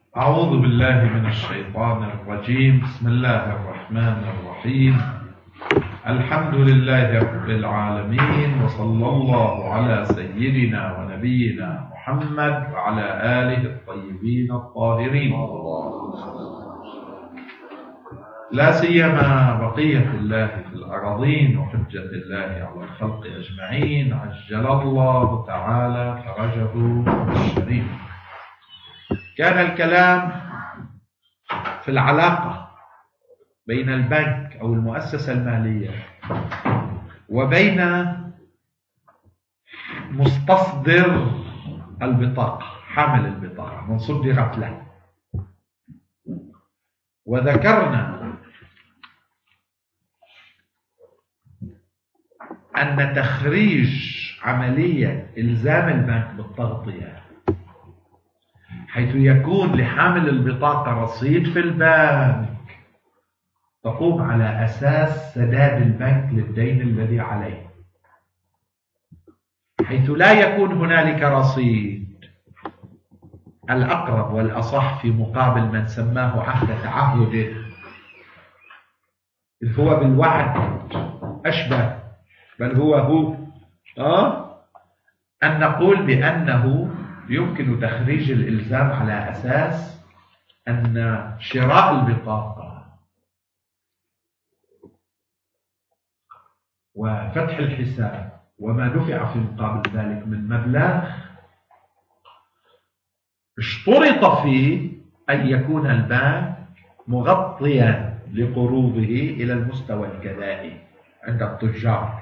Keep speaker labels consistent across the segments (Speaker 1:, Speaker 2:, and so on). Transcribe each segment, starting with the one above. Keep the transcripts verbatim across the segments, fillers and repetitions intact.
Speaker 1: أعوذ بالله من الشيطان الرجيم. بسم الله الرحمن الرحيم. الحمد لله رب العالمين، وصلى الله على سيدنا ونبينا محمد وعلى آله الطيبين الطاهرين، لا سيما بقية الله في الأراضين وحجة الله على الخلق أجمعين، عجل الله تعالى فرجه الشريف. كان الكلام في العلاقة بين البنك أو المؤسسة المالية وبين مستصدر البطاقة، حامل البطاقة من صدرت له. وذكرنا أن تخريج عملية إلزام البنك بالتغطية، حيث يكون لحامل البطاقة رصيد في البنك، تقوم على أساس سداد البنك للدين الذي عليه، حيث لا يكون هنالك رصيد. الأقرب والأصح في مقابل من سماه عهد تعهده، إذ هو بالوعد أشبه، بل هو هو آه أن نقول بأنه يمكن تخريج الإلزام على أساس أن شراء البطاقة وفتح الحساب وما دفع في مقابل ذلك من مبلغ اشترط فيه أن يكون البنك مغطيا لقروضه إلى المستوى الكذائي عند التجار،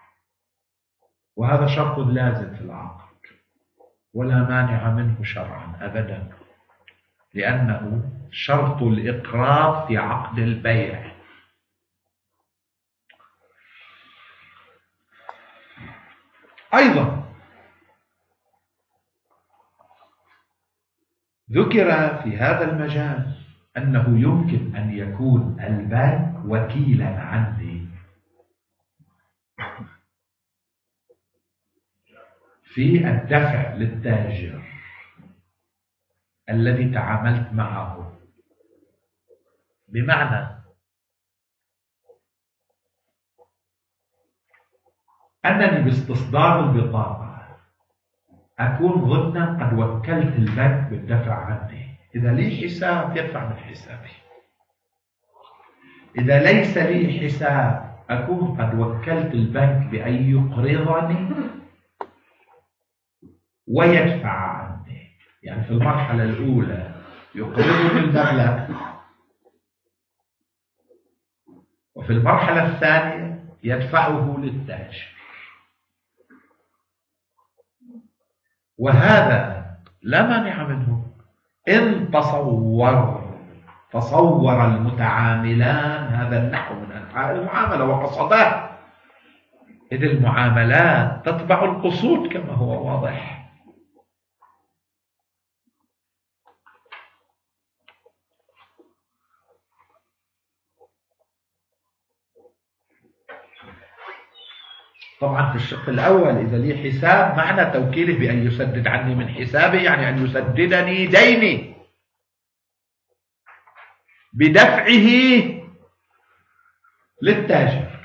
Speaker 1: وهذا شرط لازم في العقد ولا مانع منه شرعا أبدا، لأنه شرط الإقراض في عقد البيع. أيضا ذكر في هذا المجال أنه يمكن أن يكون البنك وكيلا عني في الدفع للتاجر الذي تعاملت معه، بمعنى أنني باستصدار البطاقة أكون ضمنا قد وكلت البنك بالدفع عني. إذا لي حساب يدفع من حسابي، إذا ليس لي حساب أكون قد وكلت البنك بأن يقرضني ويدفع عني. يعني في المرحلة الأولى يقرضني المبلغ، وفي المرحلة الثانية يدفعه للتاجر. وهذا لا مانع منه إن تصور تصور المتعاملان هذا النحو من أنحاء المعاملة وقصده، إذ المعاملات تتبع القصود كما هو واضح. طبعا في الشق الأول إذا لي حساب، معنى توكيله بأن يسدد عني من حسابي يعني أن يسددني ديني بدفعه للتاجر.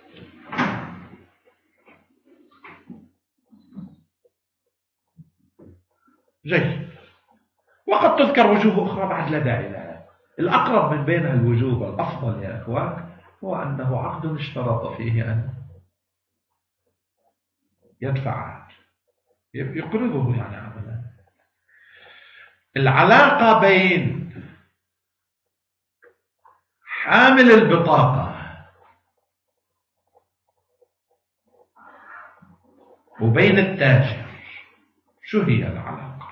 Speaker 1: جيد. وقد تذكر وجوه أخرى بعد لا داعي لها. الأقرب من بين الوجوه والأفضل يا أخوان هو أنه عقد اشترط فيه أن يدفع، يقرضه يعني عملا. العلاقة بين حامل البطاقة وبين التاجر، شو هي العلاقة؟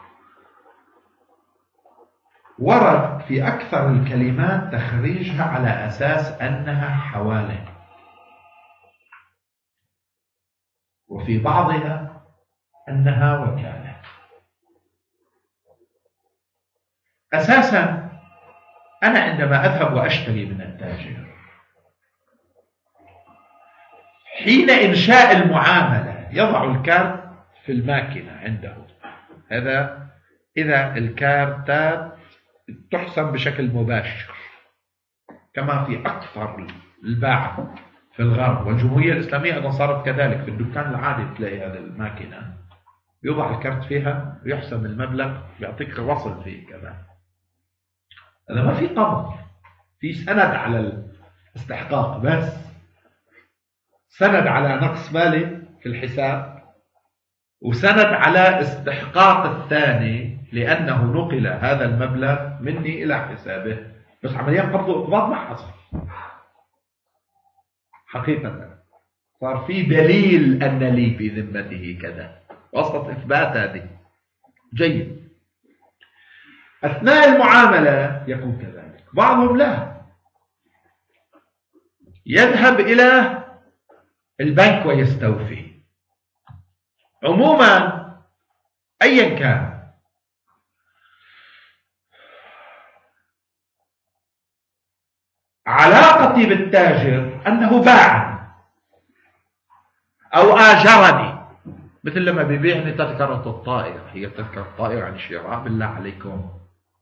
Speaker 1: ورد في أكثر الكلمات تخريجها على أساس أنها حوالة، وفي بعضها أنها وكالة. أساسا أنا عندما أذهب وأشتري من التاجر، حين إنشاء المعاملة يضع الكارت في الماكينة عنده. هذا إذا الكارتات تحسم بشكل مباشر كما في أكثر الباعة في الغرب، والجمهورية الإسلامية أيضا صارت كذلك. في الدكان العادي تلاقي هذه الماكينة يوضع الكرت فيها ويحسم المبلغ، يعطيك الوصل فيه كذا. هذا ما في قبض، في سند على الاستحقاق بس، سند على نقص مالي في الحساب، وسند على استحقاق الثاني لأنه نقل هذا المبلغ مني إلى حسابه، بس عمليا قبض وإقباض ما حصل. حقيقة صار في دليل أن لي في ذمته كذا، وسط إثبات هذه. جيد. أثناء المعاملة يكون كذلك. بعضهم لا، يذهب إلى البنك ويستوفي. عموما أيا كان، علاقتي بالتاجر أنه باعني أو آجرني، مثل لما بيبيعني تذكرة الطائرة. هي تذكرة الطائرة عن شراء، بالله عليكم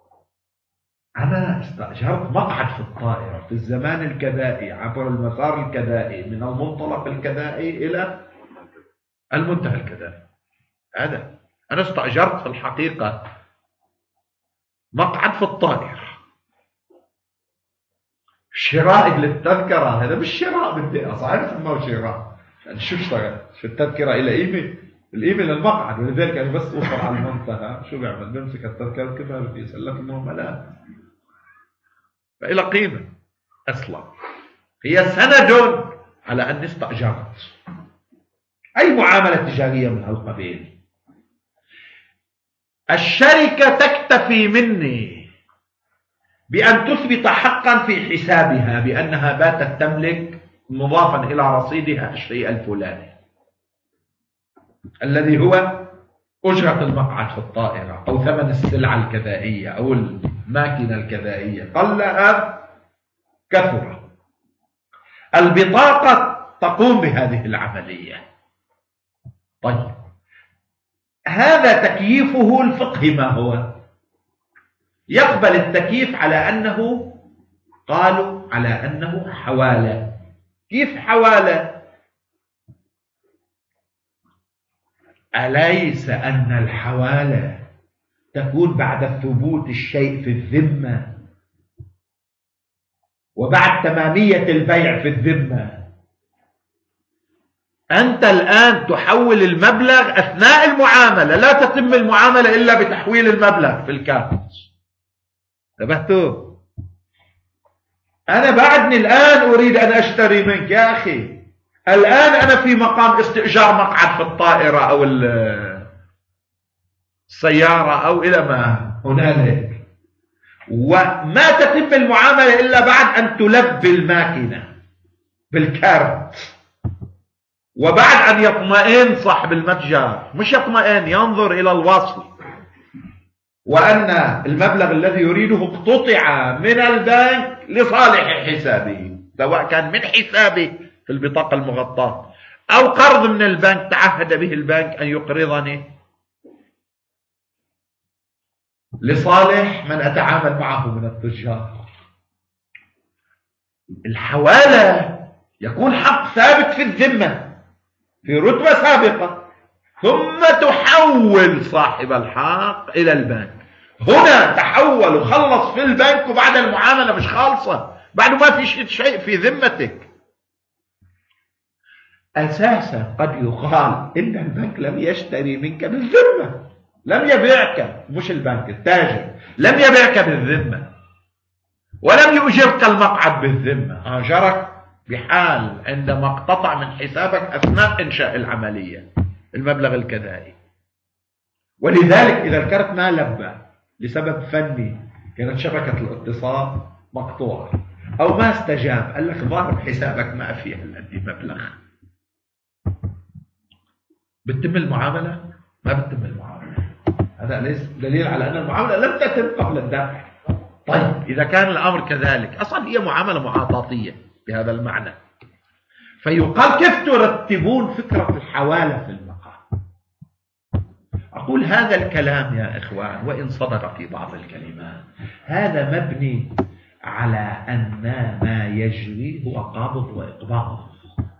Speaker 1: أنا استأجرت مقعد في الطائرة في الزمان الكذائي عبر المسار الكذائي من المنطلق الكذائي إلى المنتهى الكذائي. هذا أنا استأجرت في الحقيقة مقعد في الطائرة. شراء للتذكرة هذا مش شراء بالدقيقة، صحيح سموه شراء، يعني شو اشتغل؟ شو التذكرة إلى إيميل، الإيميل المقعد، ولذلك أنا بس أوصل على المنتهى شو بيعمل؟ بيمسك التذكرة كيف بيسلك إنه ملاك، فإلى قيمة أصلا. هي سند على أني استأجرت. أي معاملة تجارية من هالقبيل الشركة تكتفي مني بأن تثبت حقا في حسابها بأنها باتت تملك مضافا إلى رصيدها الشيء الفلاني الذي هو أجرة المقعد في الطائرة أو ثمن السلعة الكذائية أو الماكينة الكذائية، قل أم كثر. البطاقة تقوم بهذه العملية. طيب، هذا تكييفه الفقهي ما هو؟ يقبل التكييف على أنه، قالوا على أنه حوالة. كيف حوالة؟ أليس أن الحوالة تكون بعد ثبوت الشيء في الذمة وبعد تمامية البيع في الذمة؟ أنت الآن تحول المبلغ أثناء المعاملة، لا تتم المعاملة إلا بتحويل المبلغ في الكارت. انتبهتوا؟ أنا بعدني الآن أريد أن أشتري منك يا أخي، الآن أنا في مقام استئجار مقعد في الطائرة أو السيارة أو إلى ما هنالك، وما تتم المعاملة إلا بعد أن تلبي الماكينة بالكارت، وبعد أن يطمئن صاحب المتجر، مش يطمئن، ينظر إلى الوصل وأن المبلغ الذي يريده اقتطع من البنك لصالح حسابه، سواء كان من حسابه في البطاقة المغطاة أو قرض من البنك تعهد به البنك أن يقرضني لصالح من أتعامل معه من التجار. الحوالة يكون حق ثابت في الذمة في رتبة سابقة، ثم تحول صاحب الحق إلى البنك. هنا تحول وخلص في البنك، وبعد المعاملة مش خالصة، بعد ما في شيء في ذمتك. أساسا قد يقال إن البنك لم يشتري منك بالذمة، لم يبيعك، مش البنك التاجر لم يبيعك بالذمة، ولم يؤجرك المقعد بالذمة، أجرك بحال عندما اقتطع من حسابك أثناء إنشاء العملية المبلغ الكذائي. ولذلك إذا الكرت ما لبى لسبب فني، كانت شبكة الاتصال مقطوعة أو ما استجاب، قال لك ظاهر حسابك ما فيه الذي مبلغ، بتتم المعاملة؟ ما بتتم المعاملة. هذا ليس دليل على أن المعاملة لم تتم قبل الدفع. طيب، إذا كان الأمر كذلك، أصلا هي معاملة معاطاتية بهذا المعنى، فيقال كيف ترتبون فكرة الحوالة في المقام؟
Speaker 2: أقول هذا الكلام يا إخوان وإن صدق في بعض الكلمات هذا مبني على أن ما يجري هو قابض وإقباض،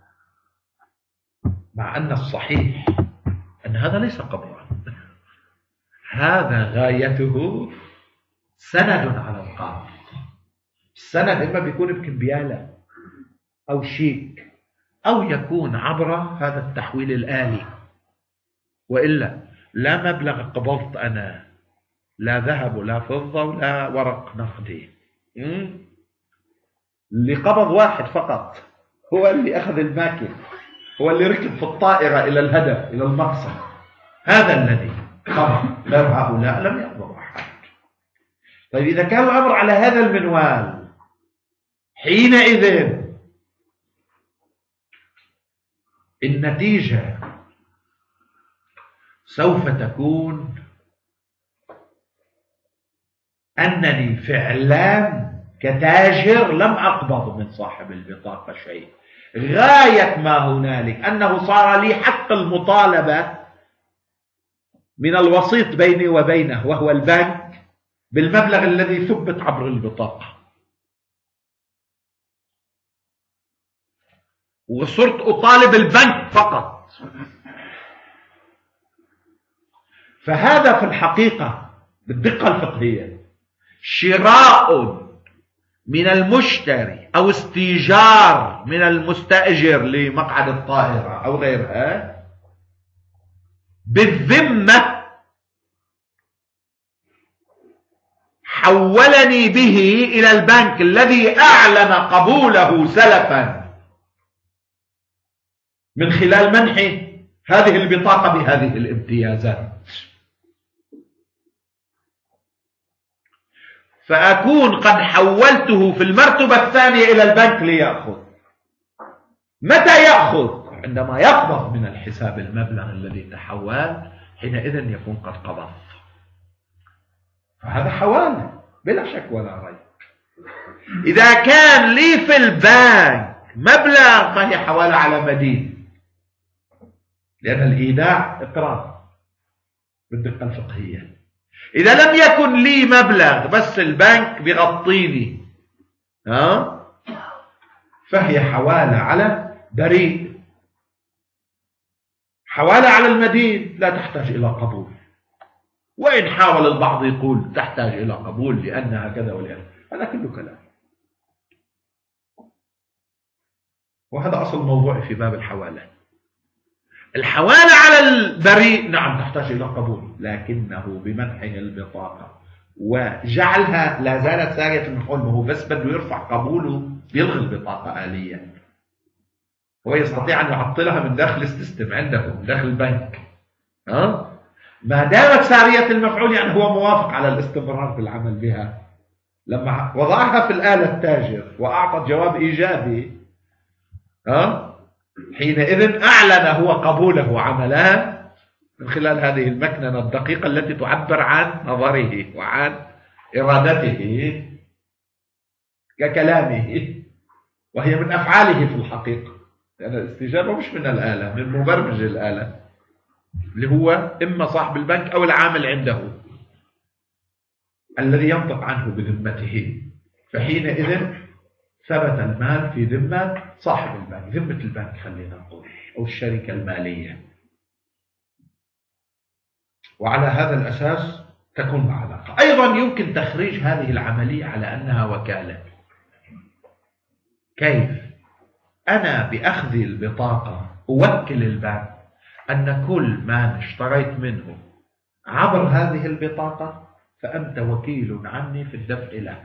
Speaker 2: مع أن الصحيح أن هذا ليس قبضا، هذا غايته سند على القابض. السند إما بيكون بكمبيالة أو شيك أو يكون عبر هذا التحويل الآلي، وإلا لا مبلغ قبضت أنا، لا ذهب ولا فضة ولا ورق نقدي، اللي قبض واحد فقط هو اللي أخذ الماكن، هو اللي ركب في الطائرة إلى الهدف إلى المقصد، هذا الذي قبض، غير هؤلاء لم يقبض أحد. طيب إذا كان الأمر على هذا المنوال حينئذ النتيجة سوف تكون أنني فعلا كتاجر لم أقبض من صاحب البطاقة شيء، غاية ما هنالك أنه صار لي حق المطالبة من الوسيط بيني وبينه وهو البنك بالمبلغ الذي ثبت عبر البطاقة، وصرت أطالب البنك فقط. فهذا في الحقيقة بالدقة الفقهية شراء من المشتري أو استيجار من المستأجر لمقعد الطائرة أو غيرها بالذمة، حولني به إلى البنك الذي أعلن قبوله سلفا من خلال منح هذه البطاقة بهذه الامتيازات، فأكون قد حولته في المرتبة الثانية إلى البنك ليأخذ. متى يأخذ؟ عندما يقبض من الحساب المبلغ الذي تحول، حينئذ يكون قد قبض. فهذا حوالة بلا شك ولا ريب. إذا كان لي في البنك مبلغ فهي حوالة على مدين، لأن الإيداع إقرار بالدقة الفقهية. إذا لم يكن لي مبلغ بس البنك بيغطيني ها فهي حوالة على بريء. حوالة على المدين لا تحتاج إلى قبول، وإن حاول البعض يقول تحتاج إلى قبول لأنها كذا ولأنها، هذا كله كلام، وهذا أصل موضوعي في باب الحوالة. الحوالة على البريء نعم تحتاج إلى قبول، لكنه بمنحه البطاقة وجعلها لا زالت سارية المفعول، ما هو بس بده يرفع قبوله بيلغي البطاقة آليا، هو يستطيع أن يعطلها من داخل السيستم عندكم من داخل البنك. ها ما دامت سارية المفعول يعني هو موافق على الاستمرار في العمل بها. لما وضعها في الآلة التاجر وأعطى جواب إيجابي ها حينئذ أعلن هو قبوله عملها من خلال هذه المكننة الدقيقة التي تعبر عن نظره وعن إرادته ككلامه، وهي من أفعاله في الحقيقة، لأن الاستجابة مش من الآلة، من مبرمج الآلة اللي هو إما صاحب البنك أو العامل عنده الذي ينطق عنه بذمته. فحينئذ ثبت المال في ذمة صاحب البنك، ذمة البنك خلينا نقول، أو الشركة المالية، وعلى هذا الأساس تكون العلاقة. أيضا يمكن تخريج هذه العملية على أنها وكالة. كيف؟ أنا بأخذ البطاقة أوكل البنك أن كل ما اشتريت منه عبر هذه البطاقة فأنت وكيل عني في الدفع له.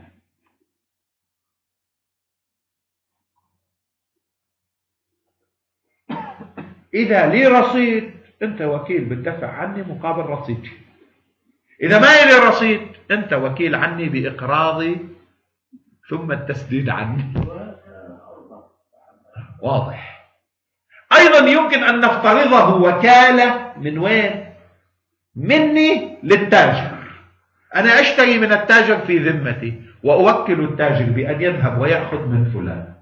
Speaker 2: إذا لي رصيد أنت وكيل بالدفع عني مقابل رصيدي. إذا ما لي رصيد أنت وكيل عني بإقراضي ثم التسديد عني. واضح. أيضا يمكن أن نفترضه وكالة من وين؟ مني للتاجر. أنا أشتري من التاجر في ذمتي وأوكل التاجر بأن يذهب ويأخذ من فلان.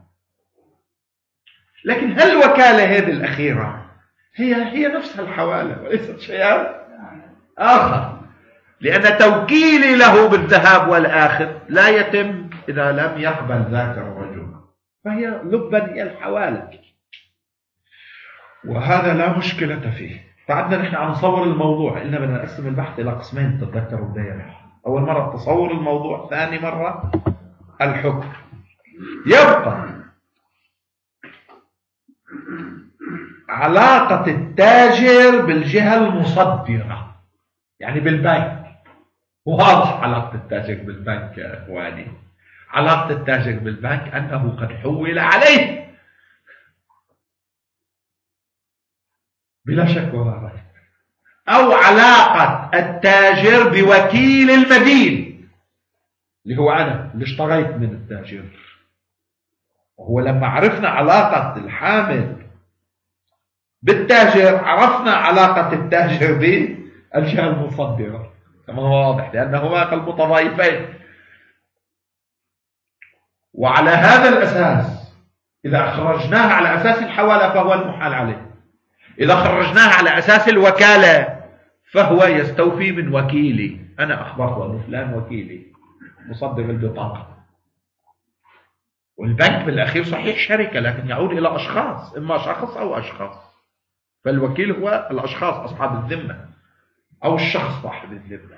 Speaker 2: لكن هل الوكالة هذه الأخيرة هي هي نفسها الحوالة وليست شيئا؟ آخر، لأن توكيلي له بالذهاب والآخذ لا يتم إذا لم يقبل ذاك الرجل، فهي لبا هي الحوالة، وهذا لا مشكلة فيه. قعدنا نحن عم نصور الموضوع، قلنا بدنا نقسم البحث إلى قسمين تتذكروا دائما، أول مرة تصور الموضوع، ثاني مرة الحكم. يبقى علاقة التاجر بالجهة المصدرة، يعني بالبنك. واضح علاقة التاجر بالبنك يا إخواني، علاقة التاجر بالبنك أنه قد حول عليه بلا شك ولا ريب، أو علاقة التاجر بوكيل المدين اللي هو أنا اللي اشتريت من التاجر. وهو لما عرفنا علاقة الحامل بالتاجر عرفنا علاقة التاجر بالجهة المصدرة، كما هو واضح، لأنهما كالمتضايفين. وعلى هذا الأساس إذا خرجناها على أساس الحوالة فهو المحال عليه، إذا خرجناها على أساس الوكالة فهو يستوفي من وكيلي، أنا أخبرت أن فلان وكيلي مصدر البطاقة. والبنك بالأخير صحيح شركة، لكن يعود إلى أشخاص، إما شخص أو أشخاص، فالوكيل هو الأشخاص أصحاب الذمة أو الشخص صاحب الذمة.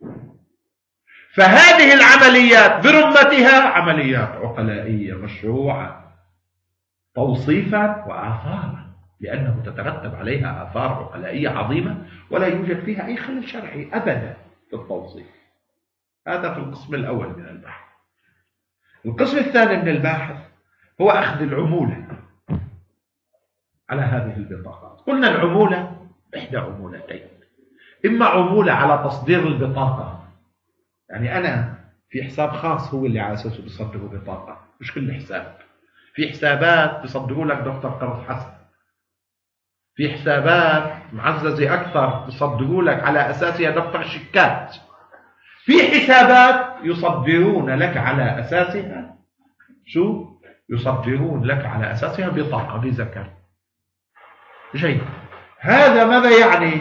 Speaker 2: فهذه العمليات برمتها عمليات عقلائية مشروعة توصيفا وآثارا، لأنه تترتب عليها آثار عقلائية عظيمة ولا يوجد فيها أي خلل شرعي أبدا في التوصيف. هذا في القسم الأول من البحث. القسم الثاني من الباحث هو أخذ العمولة على هذه البطاقات. قلنا العمولة إحدى عمولتين، إما عمولة على تصدير البطاقة، يعني أنا في حساب خاص هو اللي على أساسه بيصدروا بطاقة، مش كل حساب. في حسابات بيصدروا لك دفتر قرض حسن، في حسابات معززة أكثر بيصدروا لك على أساسها دفتر شيكات، في حسابات يصدرون لك على أساسها شو؟ يصدرون لك على أساسها بطاقة فيزا كارت. جيد. هذا ماذا يعني؟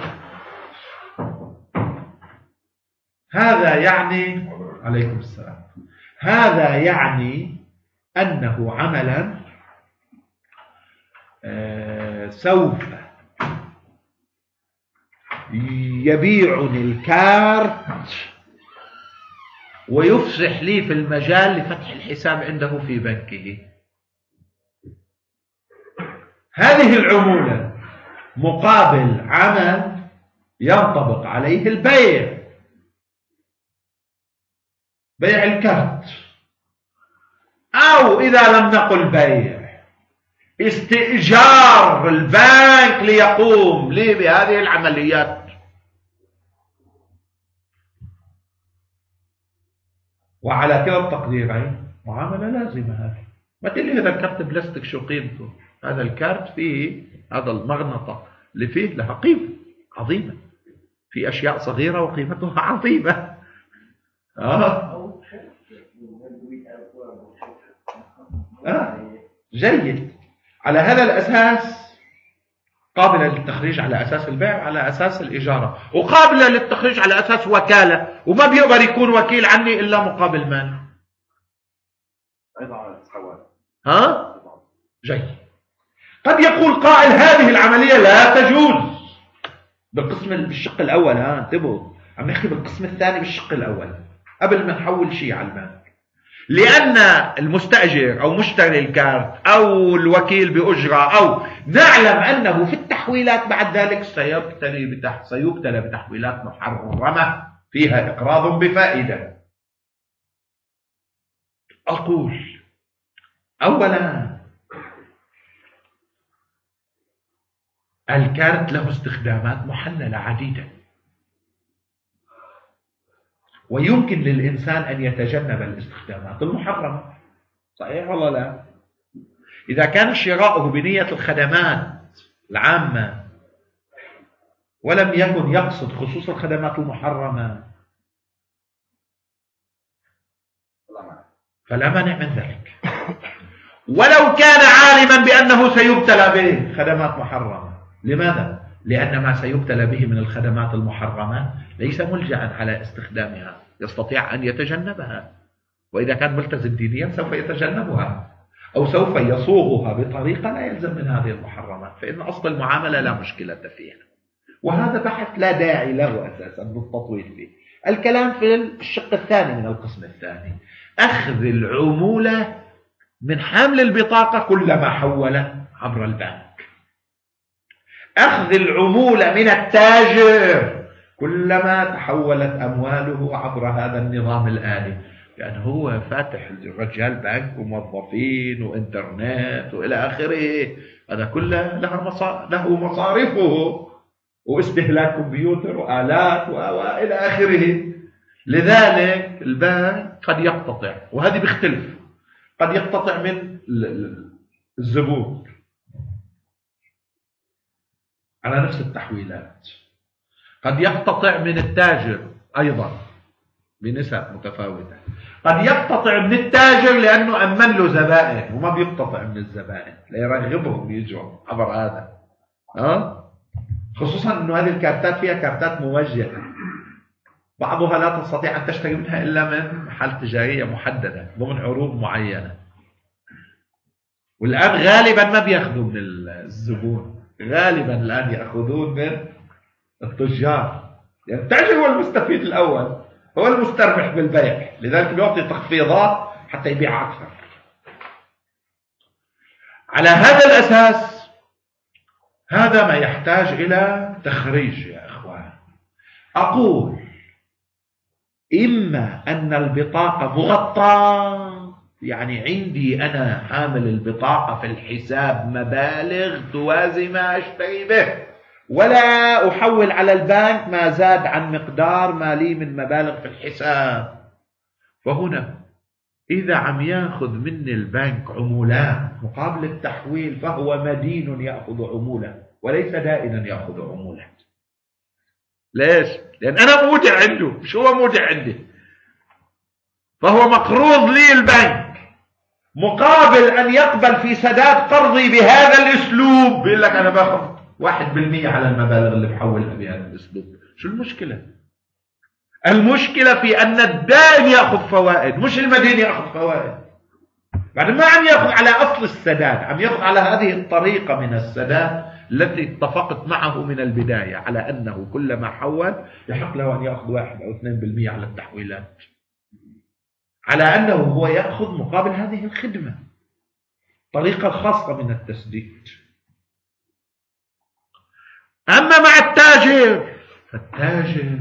Speaker 2: هذا يعني عليكم السلام هذا يعني أنه عملا آه سوف يبيعني الكارت ويفسح لي في المجال لفتح الحساب عنده في بنكه. هذه العمولة مقابل عمل ينطبق عليه البيع، بيع الكارت، أو إذا لم نقل بيع، استئجار البنك ليقوم لي بهذه العمليات. وعلى كلا التقديرين معاملة لازمة. هذه ما تقول لي هذا الكارت بلاستيك شو قيمته؟ هذا الكارت فيه هذا المغناطة اللي فيه لها قيمة عظيمة، في أشياء صغيرة وقيمتها عظيمة. آه. آه. جيد. على هذا الأساس قابلة للتخريج على أساس البيع، على أساس الإجارة، وقابلة للتخريج على أساس وكالة، وما بيقدر يكون وكيل عني إلا مقابل مال. ها؟ جيد. قد يقول قائل هذه العملية لا تجوز بالقسم بالشق الأول. ها انتبهوا، عم نحكي بالقسم الثاني بالشق الأول قبل ما نحول شيء على المال، لأن المستأجر أو مشتري الكارت أو الوكيل بأجرة أو نعلم أنه في التحويلات بعد ذلك سيبتلي بتح... سيبتلى بتحويلات محرمة فيها إقراض بفائدة. أقول أولا الكارت له استخدامات محللة عديدة، ويمكن للإنسان أن يتجنب الاستخدامات المحرمة. صحيح ولا لا؟ إذا كان شراؤه بنية الخدمات العامة ولم يكن يقصد خصوص الخدمات المحرمة فلا مانع من ذلك، ولو كان عالما بأنه سيبتلى بخدمات محرمة. لماذا؟ لأن ما سيبتلى به من الخدمات المحرمة ليس ملجأ على استخدامها، يستطيع أن يتجنبها، وإذا كان ملتزم دينيا سوف يتجنبها أو سوف يصوغها بطريقة لا يلزم من هذه المحرمات، فإن أصل المعاملة لا مشكلة فيها. وهذا بحث لا داعي له أساسا بالتطويل فيه. الكلام في الشق الثاني من القسم الثاني، أخذ العمولة من حامل البطاقة كلما حول عبر البنك، أخذ العمولة من التاجر كلما تحولت أمواله عبر هذا النظام الآلي، لأن هو فاتح رجال بنك وموظفين وإنترنت وإلى آخره، هذا كله له مصارفه واستهلاك كمبيوتر وآلات وإلى آخره. لذلك البنك قد يقتطع، وهذه بيختلف، قد يقتطع من الزبون على نفس التحويلات، قد يقتطع من التاجر أيضا بنسب متفاوتة، قد يقتطع من التاجر لأنه أمن له زبائن وما بيقتطع من الزبائن ليرغبهم يجوا عبر هذا، أه؟ خصوصا أنه هذه الكارتات فيها كارتات موجهة، بعضها لا تستطيع أن تشتري منها إلا من محل تجارية محددة ضمن عروض معينة. والآن غالبا ما بيأخذوا من الزبون، غالبا الآن يأخذون من التجار، يعني التاجر هو المستفيد الأول، هو المستربح بالبيع، لذلك بيعطي تخفيضات حتى يبيع أكثر. على هذا الأساس هذا ما يحتاج إلى تخريج يا إخوان. أقول إما أن البطاقة مغطاة، يعني عندي أنا حامل البطاقة في الحساب مبالغ توازي ما أشتري به، ولا أحول على البنك ما زاد عن مقدار ما لي من مبالغ في الحساب، فهنا إذا عم يأخذ مني البنك عمولات مقابل التحويل فهو مدين يأخذ عمولة وليس دائنا يأخذ عمولة. ليش؟ لأن أنا مودع عنده، مش هو مودع عندي، فهو مقروض لي البنك مقابل أن يقبل في سداد قرضي بهذا الأسلوب. بيقول لك أنا باخذ واحد بالمئة على المبالغ اللي بحولها بهذا الأسلوب. شو المشكلة؟ المشكلة في أن الدائن يأخذ فوائد مش المدين يأخذ فوائد. بعد ما عم يأخذ على أصل السداد، عم يأخذ على هذه الطريقة من السداد التي اتفقت معه من البداية على أنه كلما حول يحق له أن يأخذ واحد أو اثنين بالمئة على التحويلات، على أنه هو يأخذ مقابل هذه الخدمة، طريقة خاصة من التسديد. أما مع التاجر فالتاجر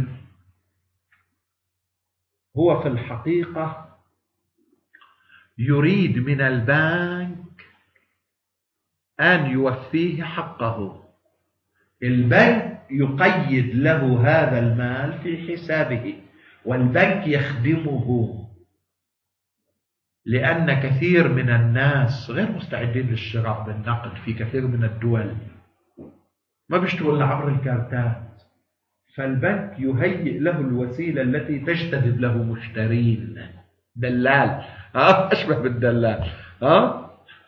Speaker 2: هو في الحقيقة يريد من البنك أن يوفيه حقه. البنك يقيد له هذا المال في حسابه، والبنك يخدمه، لأن كثير من الناس غير مستعدين للشراء بالنقد في كثير من الدول، ما بيشتغل عبر الكارتات، فالبنك يهيئ له الوسيلة التي تجتذب له مشترين، دلال، ها أشبه بالدلال، ها،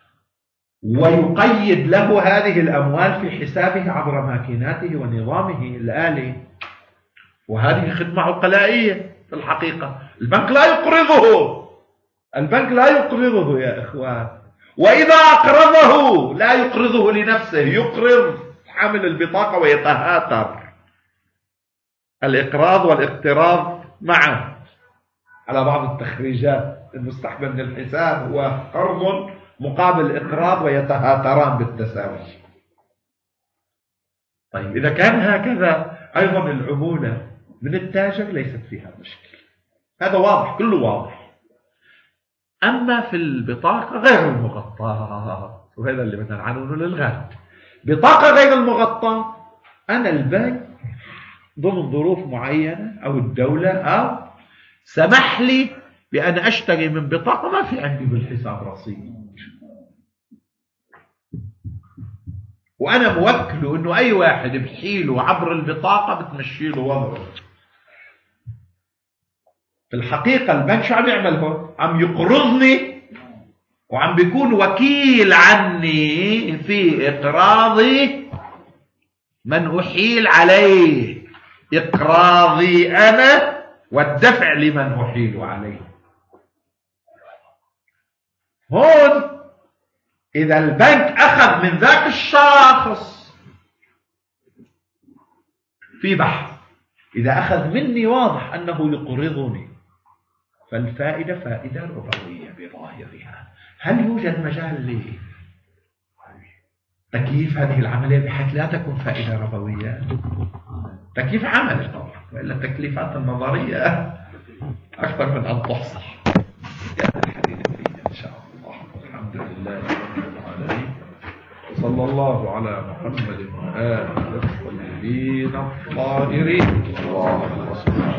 Speaker 2: ويقيد له هذه الأموال في حسابه عبر ماكيناته ونظامه الآلي. وهذه خدمة عقلائية في الحقيقة. البنك لا يقرضه، البنك لا يقرضه يا إخوان، وإذا أقرضه لا يقرضه لنفسه، يقرض حامل البطاقة ويتهاتر. الإقراض والاقتراض معا على بعض التخريجات المستحبة من الحساب هو قرض مقابل إقراض ويتهاتران بالتساوي. طيب إذا كان هكذا أيضا العمولة من التاجر ليست فيها مشكلة، هذا واضح، كله واضح. أما في البطاقة غير المغطاة، وهذا اللي بدنا نعنونه للغد، بطاقة غير المغطاة، أنا البنك ضمن ظروف معينة أو الدولة أو سمح لي بأن أشتري من بطاقة ما في عندي بالحساب رصيد، وأنا موكله إنه أي واحد بحيله عبر البطاقة بتمشيله وضعه. في الحقيقة البنك شو عم يعمل هون؟ عم يقرضني وعم بيكون وكيل عني في إقراضي من أحيل عليه، إقراضي أنا والدفع لمن أحيل عليه. هون إذا البنك أخذ من ذاك الشخص في بحث، إذا أخذ مني واضح أنه يقرضني فالفائدة فائدة ربوية بظاهرها. هل يوجد مجال لتكييف هذه العملية بحيث لا تكون فائدة ربوية؟ تكييف عملي طبعا، وإلا التكليفات النظرية أكثر من أن تحصى. الحديث فيه إن شاء الله. الحمد لله رب العالمين، وصلى الله على محمد وآله الطيبين الطاهرين. اللهم صل